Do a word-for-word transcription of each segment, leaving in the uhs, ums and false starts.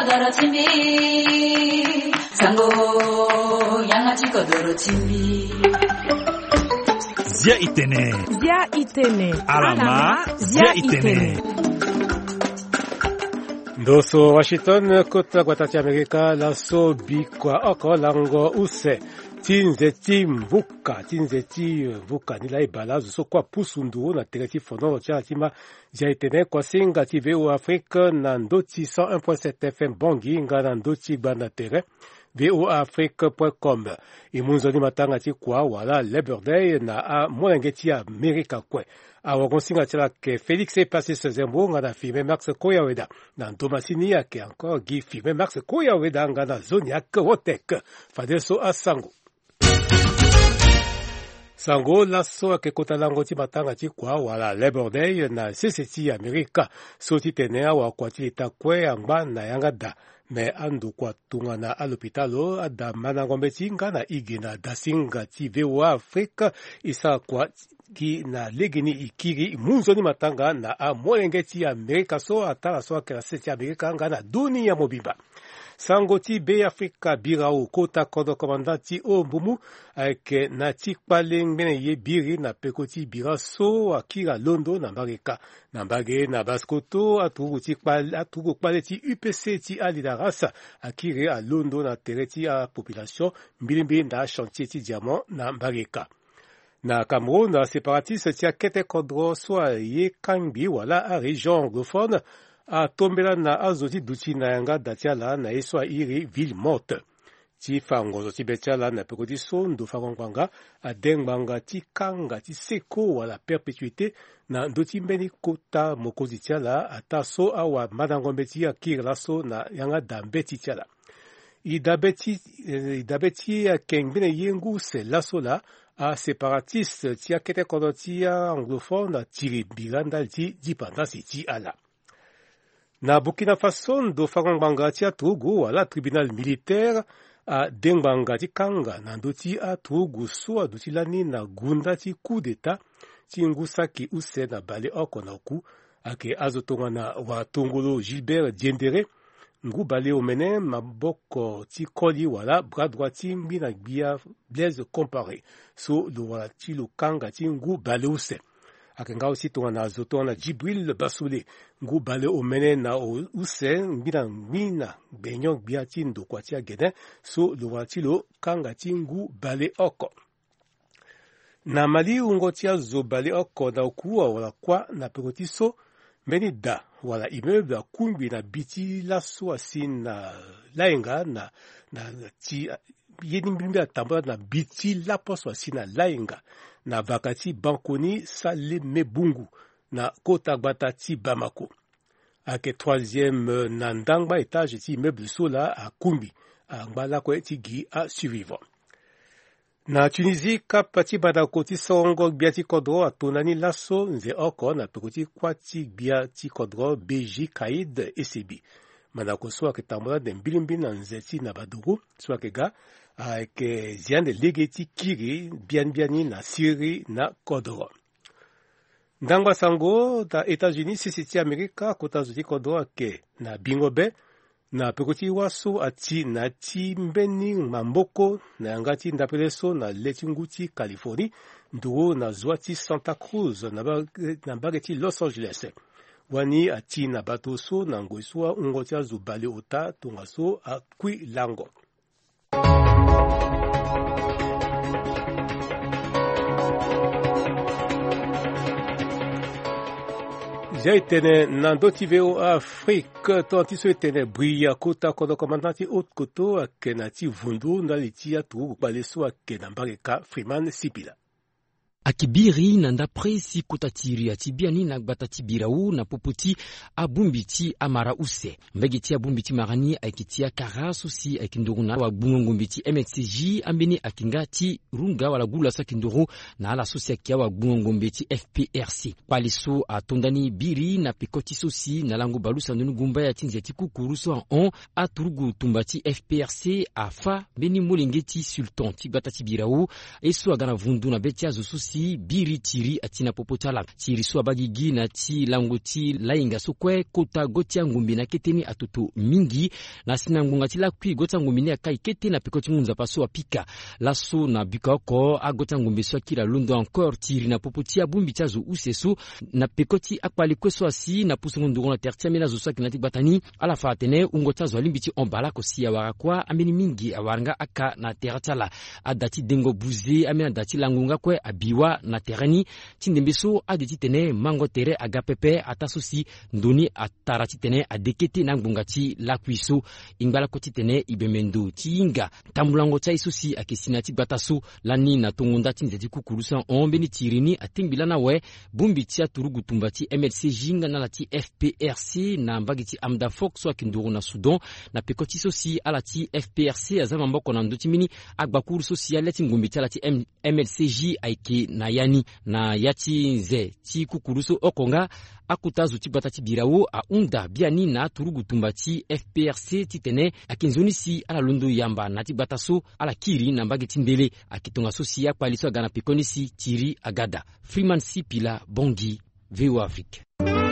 kodoro chimbi sango yangachi kodoro chimbi Zia itene Zia itene Alama Zia itene Ndoso Washington kota kwatati Amerika laso bikwa oko lango use tinzeti mvuka tinzeti mvuka nila ibala zo kwa pusundu na tegati fono cha tima jaitene kwa singa T V O Afrique na ndoti cent un point sept F M Bongi nga na ndoti banda tere v o afrique point com imunzoni matanga ti kwa wala Labor Day na a molengeti Amerika kwe awa konsinga tila ke Félix e passé ce zembo nga na filme Max Koyaweda na ndomasini yake encore Guy filme Max Koyaweda nga na zone yake wotek fadeso asango sango laso ke kota lango ti matanga ti kwa wala Labor Day na seseti Amerika soti tene awa kwa ti itakwe angba na yanga da me andu kwa tunga na alopitalo ada manangombe ti nga na igi na dasinga ti V O A Afrique isa kwa ki na legeni ikiri munzoni matanga na a molenge ti Amerika so atala so ke la seti Amerika nga na dunia mobimba sango ti be Afrika birao kota kodo komandati o mbumu ayeke na ti kpale ngbene ye biri na peko ti bira so akira londo na mbageka na mbage na baskoto atugu ti kpale atugu kpale ti U P C ti ali da rasa akiri a londo na tere ti a population mbilimbili na chantier ti diamant na mbageka na Cameroun na séparatiste ti akete kodro so ye kangbi wala a région anglophone a tombela na azoti duti na yanga datiala na yeso a iri ville morte ti fango ti betiala na peko ti so ndo fangongbanga a dengbanga ti kanga ti seko wala perpétuité na ndo ti mbeni kota mokonzi ti ala ata so awa madangombe ti akiri laso na yanga dambe ti ti ala i dabe ti i dabe ti ayeke ngbene ye ngu se laso la a séparatiste ti akete kodro ti anglophone atiri mbiranda ti dipendance ti ala na Burkina Faso ndo fangongbanga ti atugu wala tribunal militaire a dengbanga ti kanga na ndo ti atugu so adu ti lani na gunda ti coup d'état ti ngu saki use na bale oko na oku ayeke azo tongana watongolo Gilbert Diendéré ngu bale omene maboko ti koli wala bras droit ti ngbi na gbia Blaise Compaoré so lo wala ti lo kanga ti ngu bale use ayeke nga aussi tongana azo tongana Djibril Bassolé ngu bale omene na use ngbi na ngbi na gbenyo gbia ti ndokua ti agene so lo wala ti lo kanga ti ngu bale oko na Mali hungo ti azo bale oko na oku wala kuâ na peko ti so mbeni da wala immeuble akungbi na bi ti laso asi na laenga na, na ti ye ni mbimbi atambola na bi ti laposo asi na laenga na vaka ti Bankoni Salé Mebungu na kota gbata ti Bamako ayeke troisième na ndangba étage ti immeuble so la akungbi angba lakue ti gi a survivant na Tunisie kapa ti badako ti songo gbia ti kodro atongani laso nze oko na peko ti kuâ ti gbia ti kodro B J Kaïd Essebsi mandako so ayeke tambola de mbilimbili na nze ti na badogo so ayeke ga ayeke ziande lege ti kiri biani-biani na siri na kodro ndangba sango na États-Unis sese ti Amerika kota zo ti kodro ayeke na bingobe na peko ti waso ati na ti mbeni mamboko na yanga ti ndapele so na le ti ngu ti Californie nduru na zwa ti Santa Cruz na, ba, na mbage ti Los Angeles wani ati na bato so na ngoi so ahungo ti azo bale ota tonga so akui lango ja itene na ndö ti V O A Afrique tongana ti so e tene bri akota kodro komandant ti haute koto ayeke na ti vundu ndali ti atugu gbale so ayeke na mbageka Freeman Sipila ayeke biri na nda presi kota ti iri ti biani na gbata ti birau na popo ti abungbi ti amara use mbege ti abungbi ti marani ayeke ti akara so si ayeke nduru na wagbungongombi ti M S C J ambeni ayeke nga ti runga wala gula so ayeke nduru na ala so si ayeke wagbungongombi ti F P R C kpale so atondani biri na peko ti so si na lango balusa ndöni gumba ya ti nzia ti kukuru so ahon aturugu tumba ti F P R C afa mbeni molenge ti sultan ti gbata ti birau e so aga na vundu na be ti azo so si si biri tiri atina popotala tiri so abagigi na ti langoti lainga sokwe kota gotia ngumbi na keteni atoto mingi na sinangunga ti lakui gota ngumbi ni akai kete na pekoti ngunza paso apika laso na bikoko agota ngumbi so kila lundo encore tiri na popoti abumbi chazo usesu na pekoti akpali kweso asi na pusu ngundu na tertia mena zo saki na batani ala fatene ungota zo limbiti ombala ko sia warakwa ameni mingi awaranga aka na teratala adati dengo buze amena dati langunga kwe abiwa na terani tindembeso aditi tene mango tere agapepe atasusi ndoni atarati tene adekete na ngungati la kwiso ingala koti tene ibemendo tinga tambulango cha isusi akesinati batasu lani na tongunda tinzeti kukulusa ombeni tirini atimbila na we bumbi tia turugu tumbati M L C jinga na lati F P R C na mbagiti amda fox wa kinduru na Sudan na pekoti sosi alati F P R C azama mboko na ndoti mini agbakuru sosi alati ngumbi tia lati M L C J aiki na yani na yati nze ti kukuluso okonga akutazu ti batati birawo a unda biani na turugu tumbati F P R C titene akinzonisi ala londo yamba na ti bataso ala kiri na mbagiti mbele akitonga sosi ya kwaliso agana pekonisi tiri agada Freeman Sipila Bongi V O Afrique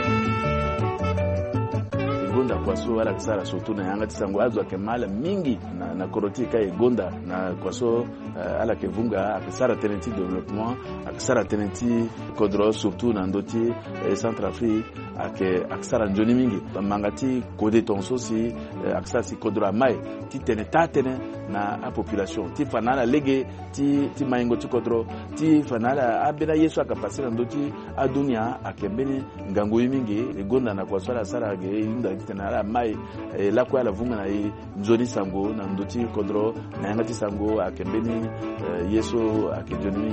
gonda kwaso wala kisara sotu na yanga tisango azo akemala mingi na na korotika e gonda na kwaso uh, ala kevunga akisara tenenti development akisara tenenti kodro surtout na ndoti e Centrafrique ake akisara njoni mingi mangati kode tonso si uh, akisara si kodro mai ti teneta tene na a population ti fanala lege ti ti maingo ti kodro ti fanala abena yesu akapasira ndoti adunia akembeni ngango mingi e gonda na kwaso ala sara ge inda tenara mai e, la kwa la vunga na i njoni sango na ndoti kodro na yangati sango akembeni e, yeso akejoni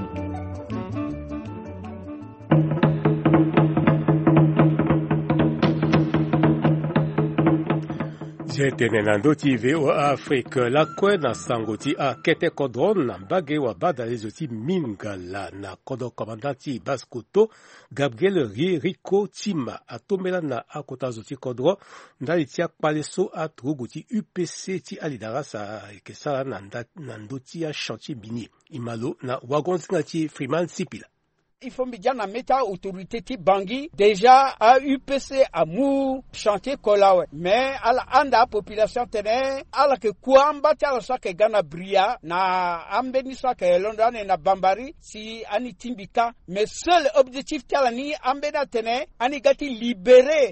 Jetene na ndoti V O Afrique la kwe na sangoti a kete kodron na mbage wa bada lezoti mingala na kodo komandanti Baskoto Gabriel Rico Tima atomela na akota zoti kodro ndali tia paleso a truguti U P C ti alidarasa ekesala na ndoti ya chantier bini imalo na wagonzinga ti Freeman Sipila. Il faut me dire na meta autorité ti bangi déjà a U P C amu chantier kolawe mais ala anda population tene ala ke kuamba ti ala sa ke gana bria na ambeni sa ke londane na bambari si ani timbika mais seul objectif ti ala ni ambena tene ani gati libérer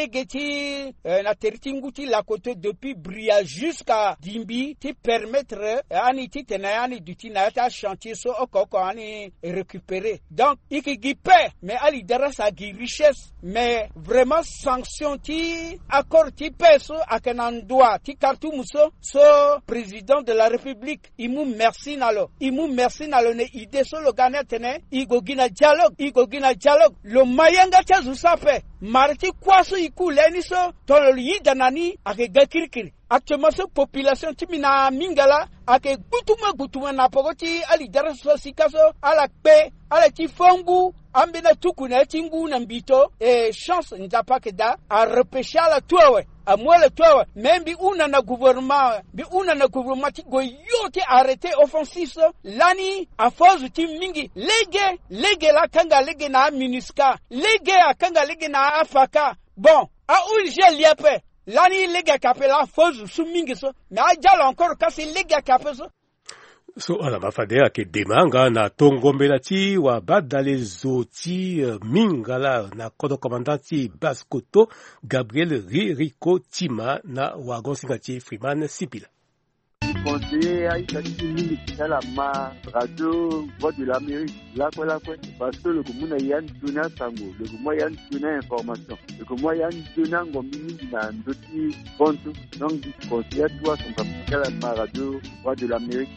legeti euh, na teritinguti la côté depuis bria jusqu'à dimbi ti permettre ani ti tene ani duti na ta chantier so okoko ani récupérer donc iki gipe mais ali darasa gi richesse mais vraiment sanction ti accord ti peso akenandwa ti Khartoum so so président de la République imu merci nalo imu merci nalo ne ide so lo ganetene igogina dialogue igogina dialogue lo mayenga chazu sape marti kwaso ikuleni so tolo yidanani ake gakirikiri actuellement cette population timina mingala ake gutuma gutuma na pogoti ali darasa sikaso ala pe ala tifongu ambena tukuna tingu na mbito e chance nzapa keda a repêcher la towe a mwele towe même bi una na gouvernement bi una na gouvernement ti go yote arrêter offensif lani a force ti mingi lege lege la kanga lege na MINUSCA lege a kanga lege na afaka bon a ulje liape lani lege kapela force su mingi so mais a jalo encore kasi lege kapeso so ala mafadea ke demanga na tongombela ti wa badale zoti uh, mingala na kodo komandanti Baskoto Gabriel Rico Tima na wagonsinga ti Freeman Sipila. Conseiller à Italie, à la ma radio Voix de l'Amérique, là quoi là quoi, parce que le commun y a une donnée sango, le commun y a une donnée information, le commun y a une donnée ngomini na ndoti bonto, donc conseiller toi son capital à ma radio Voix de l'Amérique.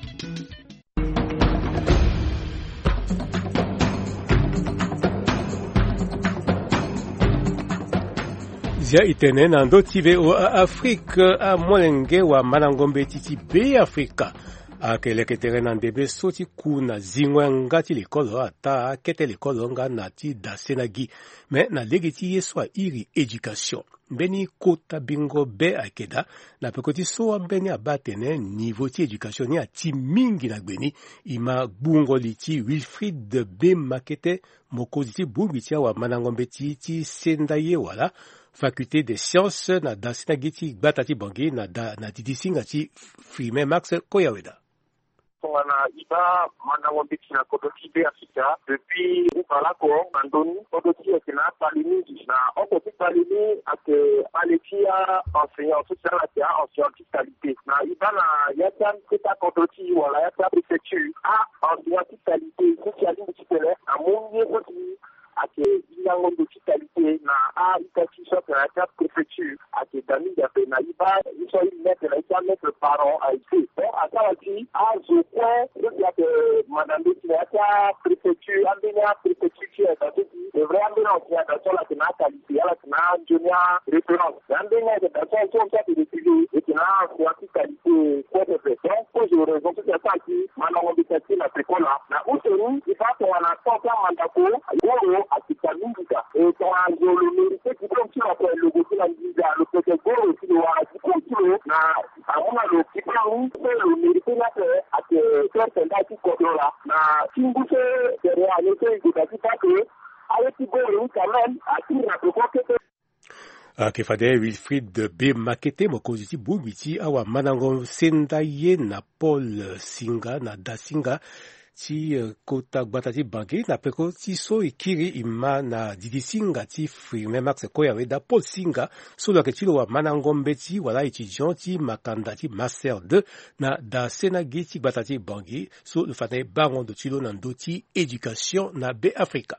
Zia itene na ndoti V O Afrique a mwelenge wa manangombe titi be Afrika. akeleke tere na ndebe so ti ku na zingwe nga ti likolo ata akete likolo nga na ti dasenagi me na lege ti ye so airi éducation mbeni kota bingo be akeda na peko ti so ambeni abatene niveau ti éducation ni ati mingi na gbeni ima gbungoli ti Wilfried B Makete mokozi ti bungbi ti awa manangombe ti ti senda ye wala faculté des sciences na dasenagi ti gbata ti bangi na da na didisinga ti Frime Max Koyaweda. Wana iba manangombe ti na kodoti be Afrika depuis ubalako andoni kodoti eke na palini na okoti palini ake aletia enseignant social ake enseignant de qualité na iba na yata keta kodoti wala yata préfecture a enseignant de qualité socialisme titulaire na monye koti ake inango de qualité na a itati so na yata préfecture ake dami ya pe na iba iso il mettre la ita mettre parents a été bon atawati a zo point ya que madame de la préfecture ambina préfecture dans ce qui est vraiment en dans la na qualité la na junior référence ambina de dans son ça de étudier et qui na qualité qualité quoi de fait donc pour je raison tout ça qui maintenant on dit que la précoce là na où c'est nous il va qu'on a pas mandako yo a kitamindika et quand le mérite qui comme tu l'appelles le goût la visa le peut-être gros qui doit qui continue na à mon avis qui prend le mérite là à que faire tenda qui contrôle na kinguse derrière le fait que tu pas que avec qui bon quand même à qui na peut akefade Wilfried B Makete mokozi ti bungbi ti awa manango senda ye na Paul Singa na Dasinga ti uh, kota gbata ti bangi na peko ti so ikiri ima na didisinga ti Frime Max Koyaweda Paul Singa so lo ke ti lo wa manangombe ti wala étudiant ti makanda ti master deux na dasenagi ti gbata ti bangi so le fane bangondo ti lo na ndo ti éducation na be Afrika.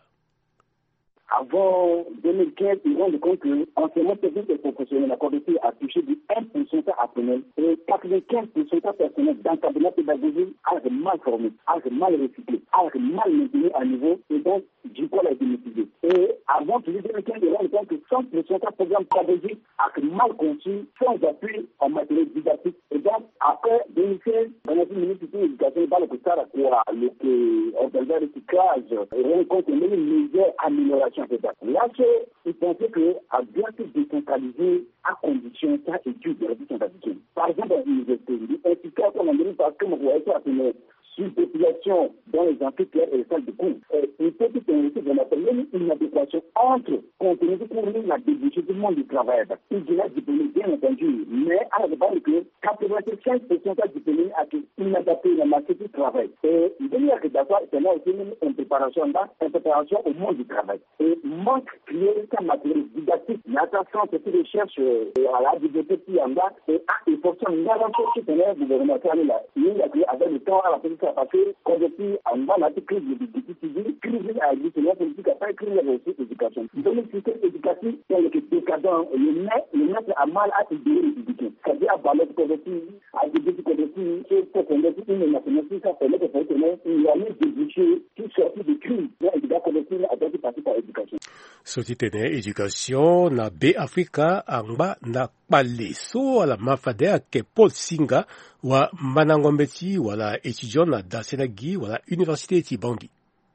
Avant deux mille quinze, ils ont rendu compte que l'enseignement technique et professionnel à Kodoti a touché du un pour cent apprenants et quatre-vingt-quinze pour cent personnel d'encadrement pédagogique a mal formé, a mal recyclé, a mal maintenu à niveau et donc du coup a été motivé. Et avant deux mille quinze, ils ont rendu compte que cent pour cent programme pédagogique a mal conçu, sans appui en matériel didactique. Et donc après deux mille seize, dans la ministre de l'éducation, il va le faire à quoi le organisme de recyclage et rencontre une meilleure amélioration. Là, ils pensaient qu'à bien se décentraliser à condition ça étude de la décentralisation. Par exemple, à l'université, l'Institut a commandé parce que mon voyage a fait une population dans les amphithéâtres et les salles de cours. Une petite université de l'appel une adéquation entre contenu de cours et la débouchée du monde du travail. Il y a diplômé, bien entendu, mais à la base que quatre-vingt-quinze pour cent diplômés à inadapté dans le marché du travail. Et il y a que d'accord, c'est là aussi une préparation, une préparation au monde du travail. Et manque priorité en matériel didactique, l'attention de ces recherches à la bibliothèque qui en bas, et à efforcer une avancée qui tenait le gouvernement là. Il y a avec le temps à la politique à passer, quand depuis en bas, la crise de l'éducation, crise à l'éducation politique, après crise de l'éducation. Donc le système éducatif, c'est le décadent, le mettre à mal à idéer l'éducation. C'est-à-dire à balayer le collectif, à débuter le collectif, c'est pour qu'on ait une nationalité, ça permet de faire qu'il y a eu des budgets qui sortent de crise. Donc il y a collectif à faire passer par l'éducation. Sotitene éducation na be Afrika amba na pale so ala mafade ke Paul Singa wa manangombe ti wala étudiant na dasenagi wala université ti Bangui.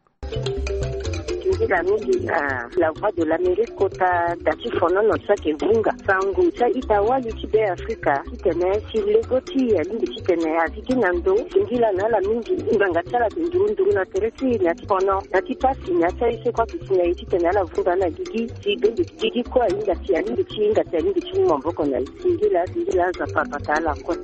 La mingi la voix de l'Amérique kota dati fono no sake vunga sangu cha itawa yutibe Afrika kitene silegoti lingi kitene aziki nando singila na la mingi nganga tsala ndurunduru na teresi na tipono na tipasi na tsaise kwa kisina kitene la vunga na gigi sibendi gigi kwa inga tia lingi chinga tia lingi chimo mboko na singila singila za papa tala kwa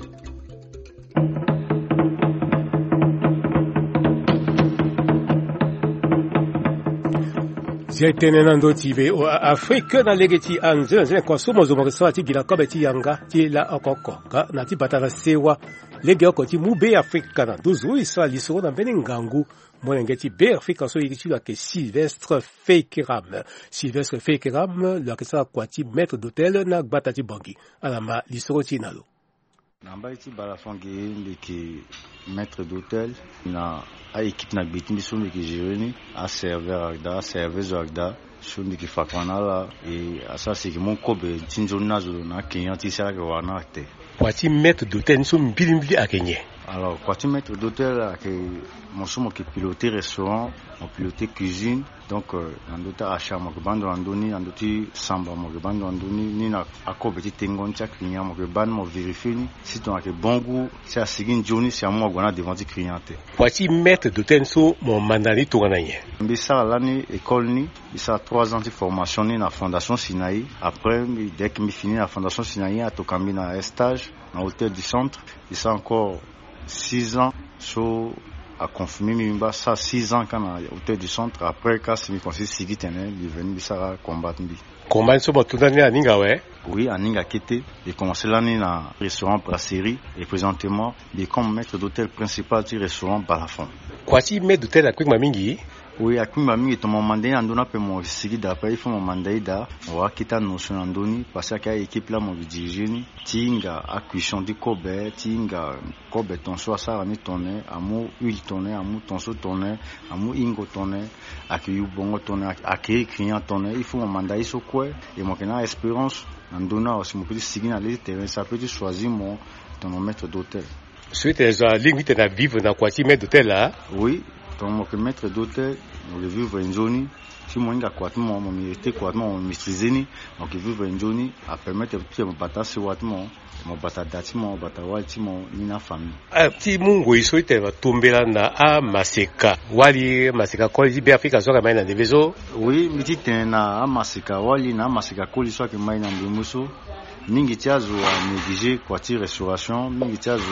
Zietene nando tibe o Afrika na legeti anze nze kwa somo zo mokesa ti gila kobe ti yanga ti la okoko ka na ti batara sewa lege oko ti mu be Afrika na dozu isa liso na bene ngangu monenge ti be Afrika so yiki la ke Sylvestre Fekeram Sylvestre Fekeram la ke sa kwa ti maître d'hôtel na gbata ti Bangui alama liso ti nalo namba ti bala fongi ndiki maître d'hôtel na a équipe na gbiti biso ndiki gérer a serveur agda serveuse agda so ndiki fakwana la et asasi ki mon kobe tinjo nazo na client ti sa ke wana te kwati maître d'hôtel so mbili mbili akenye Alors, quartier maître d'hôtel, mon somme qui piloté restaurant, mon piloté cuisine, donc en d'autres achats, mon bando andoni, en d'autres samba, mon bando andoni, ni na accord petit tengon chaque client, mon bando mon vérifier ni si tu as que bon goût, c'est à seguir journée, c'est à moi qu'on a devant des clients. Quartier maître d'hôtel so mon mandani tout gagné. Bisa l'année école ni, bisa trois ans de formation ni na fondation Sinaï. Après, dès que me fini la fondation Sinaï, à Tokambi na un stage, dans l'hôtel du centre, bisa encore six ans so a confirmé mimba ça six ans quand à hôtel du centre après quand c'est mi conseil sigi tene il venu ça combattre bi combat so botundani aninga ouais oui aninga kete et commencé l'année na restaurant brasserie et présentement il comme maître d'hôtel principal du restaurant Balafon quoi si maître d'hôtel avec mamingi. Oui, à Kimba Mingi, ton mandat en donnant peu mon sigi d'après, il faut mon mandat d'à, on va quitter notion en donné, parce qu'il y a équipe là, mon diriger, tinga, acquisition du kobe, tinga, kobe ton soit ça, on est tourné, amour, huile tourné, amour, ton soit tourné, amour, ingo tourné, accueillir bongo tourné, accueillir client tourné, il faut mon mandat, il faut quoi, et mon canard espérance, en donnant aussi mon petit sigi dans les terrains, ça peut choisir mon, ton maître d'hôtel. Suite à l'invité à vivre dans quoi maître d'hôtel là? Oui. Donc, le maître d'hôtel, le vivre en zone, si moi, il a quoi, moi, mon mérité, quoi, mon maîtriser, donc, il vivre en zone, à permettre de mon bata, c'est what, mon, mon bata dati, mon bata wati, mon, mina famille. Un petit mungo, il souhaite tomber là, na, à Maseka. Wali, Maseka, quoi, il dit, Afrique, soit que maïna de bezo? Oui, mais dit, na, à Maseka, wali, na, Maseka, quoi, soit que maïna de muso. Mingi tiazo a négligé, quoi, restauration, mingi tiazo,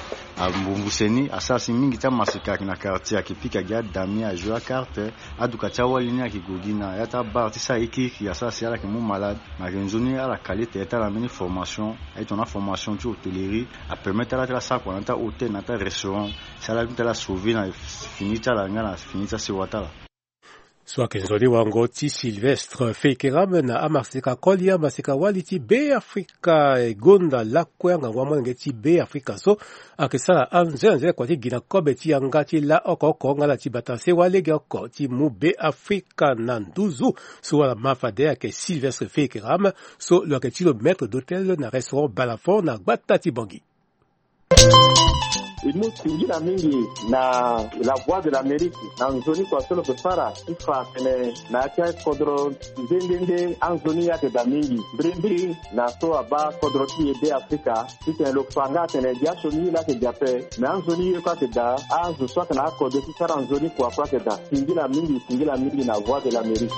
a Mbumbuseni asasi mingi ta masika na quartier akipika gya dami a jouer carte aduka cha walini akigogina yata barti sa ekiki asasi ala ke mu malade na genzoni ala qualité eta la mini formation et on a formation tu hôtellerie a permettre la tra sa kwa ta hôtel na ta restaurant ça la ta la sauver na finita la ngana finita se watala soit que nzoli wango ti Sylvestre Fekeram na amasika kolia masika waliti be Afrika e gonda lakwanga wamwange ti be Afrika so akesala anze anze kwa ti gina kobe ti anga ti la oko konga la ti batanse walege oko ti mu be Afrika na nduzu so wala mafade ake Sylvestre Fekeram so lo ke ti le maître d'hôtel na restaurant Balafon na gbata ti Bangui. Nous singira mingi na la voix de l'Amérique na nzoni kwa solo kusara ifa kene na cha kodro zendende anzoni yake da mingi brimbri na so aba kodro ti ebe Afrika tite lo fanga kene jasho ni la ke jape na anzoni yo kwa ke da azu so kana kodro ti sara nzoni kwa kwa ke da singira mingi singira mingi na voix de l'Amérique.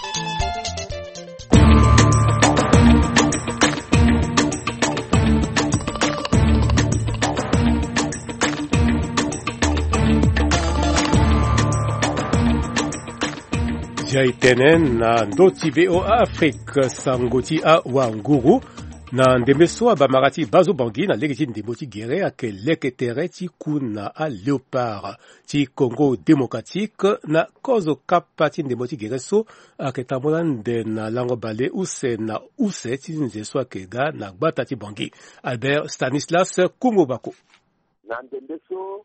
Jaitenen na ndoti B O Afrique sangoti a wanguru na ndemeso bamarati bazo Bangui na legiti ndemoti gere ake leketere ti kuna a léopard ti Congo démocratique na kozo kapa ti ndemoti gere so ake tambola nde na lango bale use na use ti nzeso ake ga na gbata ti Bangui. Albert Stanislas Kumobako. Na ndemeso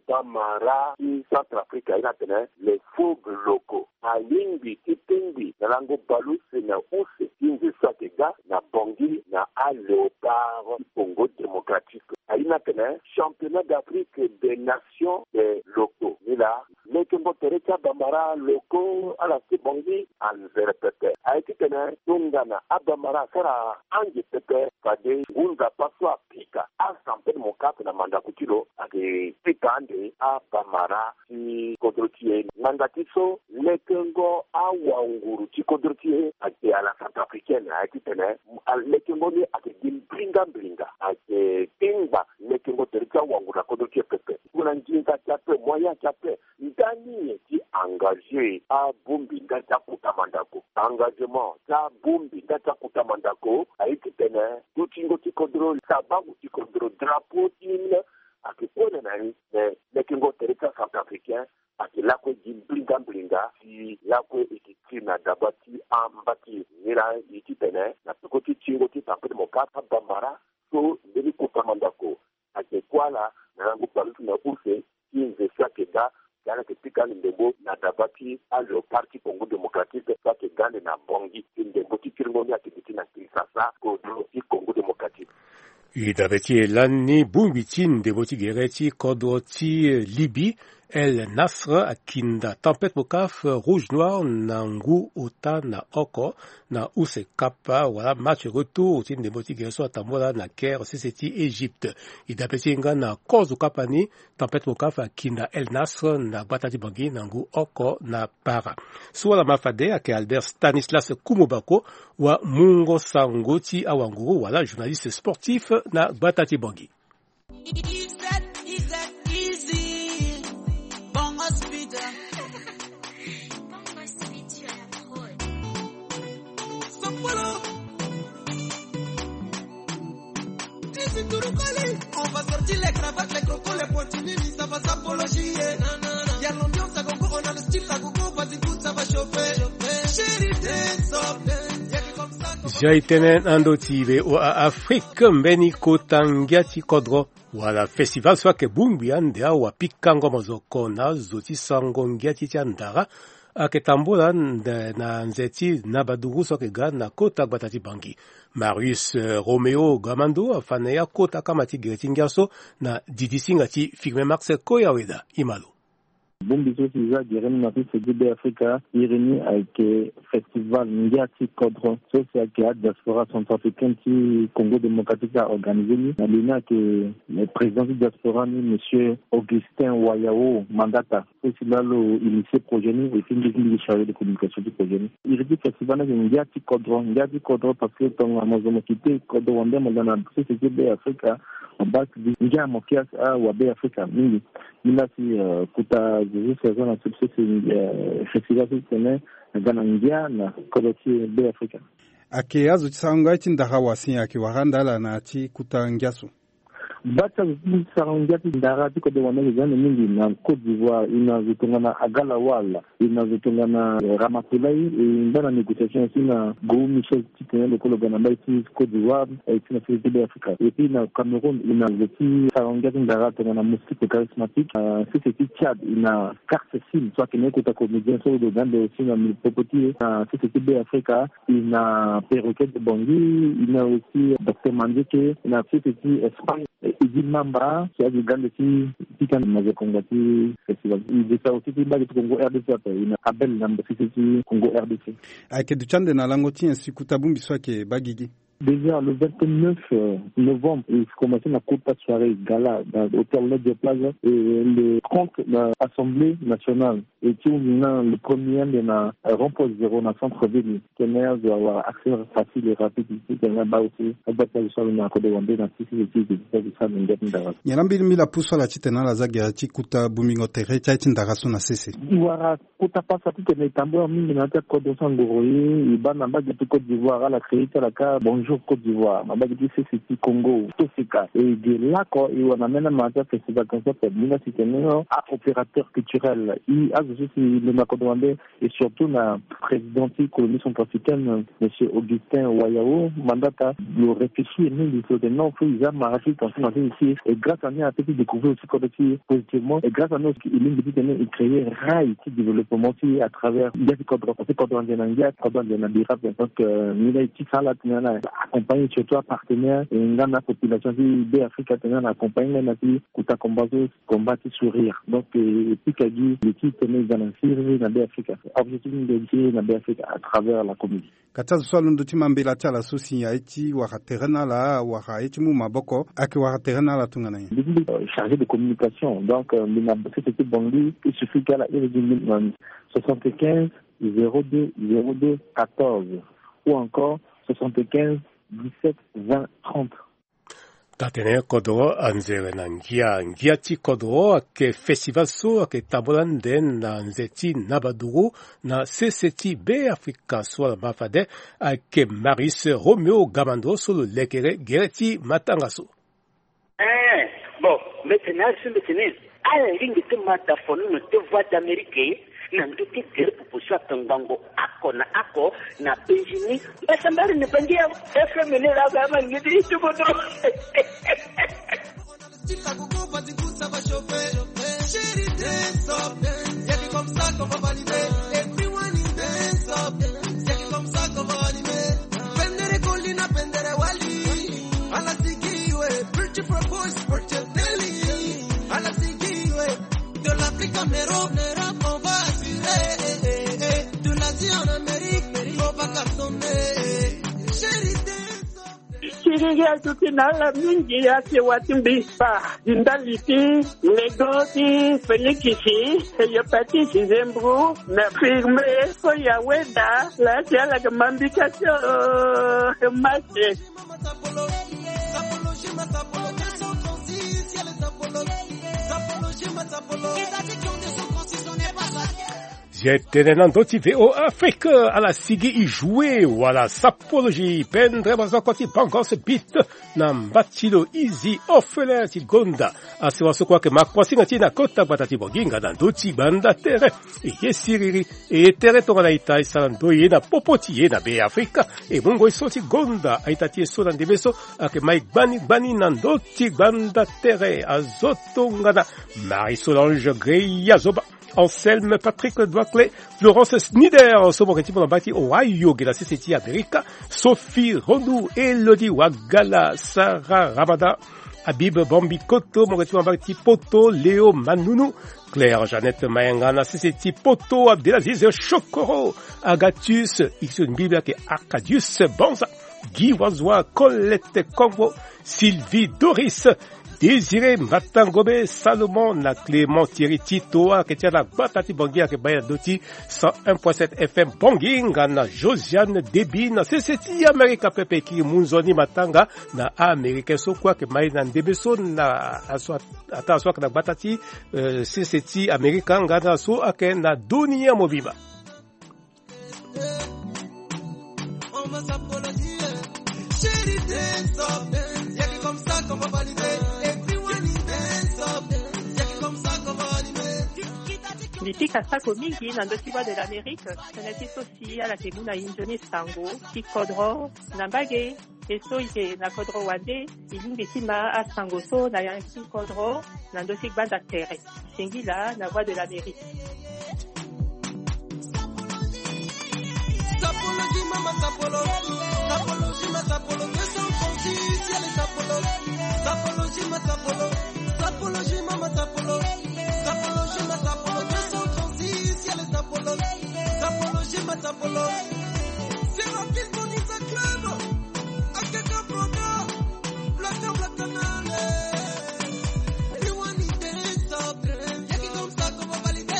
abamara ti Centrafrique ina tene les fauves locaux alimbi tipindi na lango baluse na use tinzi satega na Bangui na a léopard Congo démocratique aina tene championnat d'Afrique des nations des locaux nila lekembo tereka bamara locaux ala ti Bangui anzere pepe aiti tene tungana abamara sara ange pepe kade unza paswa pika asampe mokate na manda kutilo ake ande a bamara ti kodrotie mandatiso lekengo a wanguru ti kodrotie ake ala Centrafricaine ake tene lekengo ni ake bringa bringa ake timba lekengo terika wanguru kodrotie pepe kuna njinga chape moya chape ndani ti engagé a bumbi ndata kutamandako engagement ta bumbi ndata kutamandako ake tene tutingo ti kodro sababu ti kodro drapeau tin ake kone nani lekengo terika Centrafricain ake lakwe ji blinga blinga si lakwe ikiti na dabati ambati nira iti tene na pikoti chingo ti tampede mokata bambara so ndeni kutamandako ake kwala na rangu palutu na use inze sakeda yana ke pikani ndembo na dabati a léopard ti Congo démocratique sake gande na Bangui ndembo ti kiringo ni ake biti na Kinshasa ko ti Congo démocratique. Idabeti lani bumbiti ndeboti gereti kodoti Libi El Nasr akinda tempête bokaf rouge noir na ngu ota na oko na use kapa wala match retour tin ndeboti gereso atambola na Caire seseti Égypte. Idabeti nga na kozu kapani tempête bokaf akinda El Nasr na batati bangi na ngu oko na para. Suala mafade ake Albert Stanislas Kumubako wa Mungo Sangoti awanguru wala journaliste sportif na batati bangi. On va sortir les cravates, les crocos, les pointilles, ça va s'apologier. Il y a l'ambiance à gogo, on a le style à gogo, vas-y tout ça va chauffer. Chérie, dance up, dance. Jaitenen andotive o Afrique mbeni kotangiati kodro wala festival swake bumbi ande wa pikango mozoko na zoti sango ngiati tiandara aketambula na nzeti na badugu swake gana kota batati bangi. Marius uh, Romeo Gamando afane ya kota kamati geretingaso na didisingati figme Marcel Koyaweda imalo. Bumbi sosi za gereni na fisi Gide Afrika ireni aike festival Ngiati Kodro sosi ake diaspora centrafricaine ti Congo démocratique a organisé ni na lina ke le président du diaspora ni monsieur Augustin Wayao Mandata sosi lalo initié projet ni et puis il est chargé de communication du projet ni iredi festival na Ngiati Kodro Ngiati Kodro parce que ton amazono kité Kodro wande malana sosi Gide Afrika en bas ngia mokias a wabe Afrika mingi mina si kuta Jésus faisant la succès c'est festival qui tenait dans India na koloti be Africa. Ake azu tsanga tindaga wasi ake warandala na ti kutangiaso. Bata tsanga tindaga ti ko de wana ngana mingi na Côte d'Ivoire ina zitongana agala wala ina zitongana Ramaphosa ndana négociation sina Go Michel Titien le kologana baiti Côte d'Ivoire et tina fête de Africa et puis na Cameroun ina ziti tsanga tindaga tongana musique charismatique c'est c'est Tchad ina carte sim soit que neko ta comédien sur de dans de sina mi popoti c'est c'est de Africa ina perroquet de Bangui ina aussi Docteur Mandike ina c'est c'est Espagne Idi Mamba qui a du grand qui qui kan maze kongati festival il est aussi qui bagi Congo R D C ina abel namba c'est Congo R D C ake duchande na langoti ainsi kutabumbi swake bagigi. Déjà le vingt-neuf novembre, il commençait la Côte soirée gala dans l'hôtel de Plaza et le trente l'Assemblée nationale et qui le premier de la remport zéro dans le centre-ville qui est doit avoir accès facile et rapide ici qui est là aussi à battre le sol dans Côte d'Ivoire dans six études de de ça dans Gatindara. Yalambi mila puso la titena la zagati kuta bumingo tere Gatindara sona cessé. Iwara kuta passa tout est tambour mingi na tête Côte d'Ivoire ibana bagi Côte d'Ivoire la créer la ka bonjour Côte d'Ivoire, ma bagage c'est c'est Congo, tout c'est cas. Et de là quoi, il on amène un matière festival concept, mina c'est un opérateur culturel. Il a aussi le Macodouandé et surtout la présidente colonie centrafricaine, monsieur Augustin Wayao, mandata le réfléchir nous il faut des noms que ils ont marqué quand on est ici et grâce à nous a pu découvrir aussi comme positivement et grâce à nous il est dit de créer rail qui développement aussi à travers il y a des codes parce que quand on est en guerre quand on est en birap donc il est qui ça là accompagner surtout partenaires et une grande population de l'Afrique à accompagner même kuta kombazo combattre sourire donc et puis qu'il dit l'équipe tenait dans la Syrie dans l'Afrique objectif de dans l'Afrique à travers la communauté kata swalo ndoti mambela tala sosi ya iti wakaterena la waka iti mu maboko aki wakaterena la tungana chargé de communication donc mina c'était Bangui il suffit qu'à la soixante-quinze zéro deux zéro deux quatorze ou encore soixante-quinze dix-sept vingt trente. Tatene kodo anzere na ngia ngia ti kodo ke festival so ke tabolan den na nzeti nabadugu na C C T B Africa so la mafade ke Maris Romeo Gamando so le lekere gereti matangaso. Eh bon maintenant c'est maintenant à la ligne de mataphone no te voix d'Amérique na nduki gere pupushwa tangango ako na ako na penjini basambari ni pangia F M ni la gama ngidi tubodo pendere colina pendere wali ala sikiwe tukinala mingi yake watimbi pa indaliti negoti felikisi yopati zembru na firme ko ya weda la tiala kamambikacho mache J'étais dans d'autres V O Afrique à la Sigi y jouer ou à la sapologie pendre bazakoti bangos bit na mbatilo easy orphelin ti gonda asiwa sokwa ke makwasinga ti na kota batati boginga na doti banda tere e yesiriri e tere to na ita isalando ye na popoti ye na be Afrika e mungo isoti gonda aitati so na debeso ake mai bani bani na doti banda tere azotonga na Marie Solange Greya Zoba Anselme Patrick Douaclet, Florence Snider, Soboreti Bonabati, Ohio, Gela C C T America, Sophie Rondou, Elodie Wagala, Sarah Ramada, Habib Bambi Koto, Moreti Bonabati Poto, Léo Manounou, Claire Jeannette Mayangana, C C T Poto, Abdelaziz Chokoro, Agatus, Ixon Biblia, Arcadius Banza, Guy Wazoa, Colette Congo, Sylvie Doris, Désiré Matangobe, Salomon, na Clément Thierry Tito, Ketia na Batati Bangi, Akebaya Doti, cent un point sept F M Banginga, na Josiane Debi, na C C T America Pepe Ki Munzoni Matanga, na America Sokwa, ke Mai na Ndebeso, na Aswa, Ata Aswa, na Batati, euh, C C T America, Ngana So, Ake na Dunia Mobiba. Nifika sako mingi na ndokiwa de l'Amérique, sanati sosi ala kemuna injoni sango, kikodro, nambage, eso ike na kodro wande, ilingi tima a sango so na yanki kodro, na ndosik banda tere. Singila na voix de l'Amérique. Sapologie mama sapolo, sapologie ma sapolo, deux cent trente-six, ciel et sapolo, sapologie ma sapolo, sapologie mama sapolo, sapologie ma sapolo, deux cent trente-six, ciel et sapolo, sapologie ma sapolo. C'est rapide pour dire ça club, à quelqu'un proda, black and black canale. Everyone is there, stop, y'a qui comme ça qu'on va valider.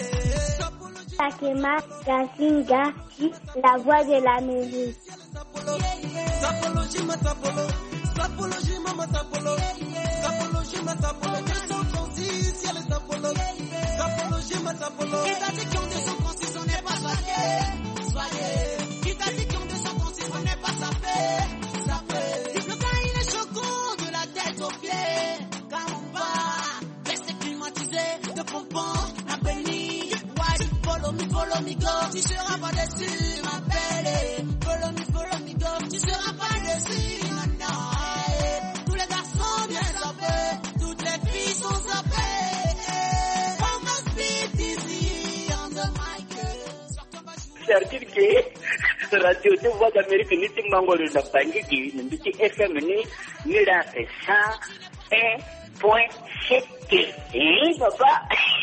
Takema Gazinga, la voix de l'Amérique. Sapologie ma sapolo, sapologie mama sapolo, sapologie ma sapolo, deux cent trente-six, ciel et sapolo, sapologie ma sapolo. Qui t'a dit qu'on deux cent trente-six, on n'est pas soigné, soigné. Qui t'a dit qu'on deux cent trente-six, on n'est pas sapé, sapé. Le gars il est choco, de la tête aux pieds, Caramba, restez climatisé, de pompon, la béni, white, follow me, follow me go, tu seras pas déçu, ma belle, follow me, follow me go, tu seras pas déçu, non, non, tous les garçons bien sapés, toutes les filles sont sapées, on va speed easy on the mic. C'est-à-dire que radio de voix d'Amérique ni tingango le bangi ki ni F M ni ni la cent un point sept. Eh papa.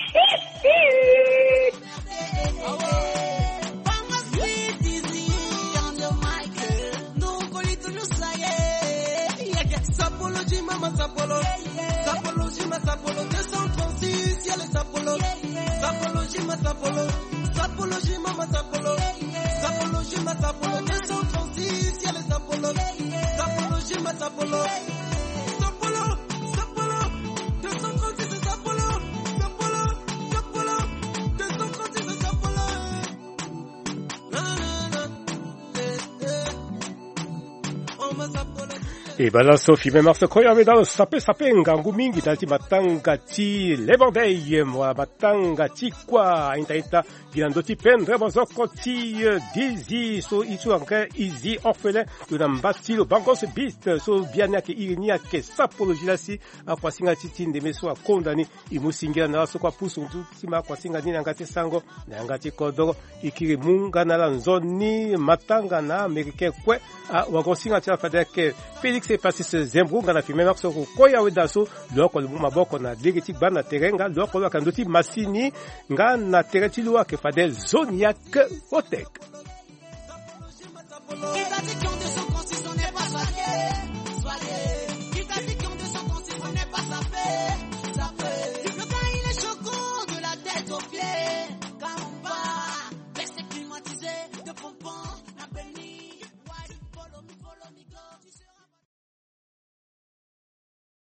Sapologie mama sapolo, sapologie ma sapolo, deux cent trente-six, ciel et sapolo, sapologie ma sapolo, sapologie mama sapolo, sapologie ma sapolo, deux cent trente-six, ciel et sapolo, sapologie ma sapolo, sapolo, sapolo, deux cent trente-six sapolo, sapolo, sapolo, deux cent trente-six sapolo, na na na, eh eh, on ma sapolo. E bala Sophie me marse koya me dal sape sape ngangu mingi dati matanga ti lebordei mwa matanga ti kwa inta inta gilandoti pendre bozoko ti dizi so itu anke izi orphelin de mbati lo bangos bist so biania ke irinia ke sapologie si akwa singa ti tinde meso a kondani imusingira na so kwa pusu ti ma kwa singa ni ngati sango na ngati kodoro ikiri munga na la nzoni matanga na americain kwe a wagosinga ti afadeke Félix et Passis Zembrunga na filme marso ko koya wedaso loko lu maboko na ligiti bana terenga loko lu kandoti masini nga na tereti lu ke Fadel Zoniac Otek. Il a dit qu'on descend quand ils sont n'est pas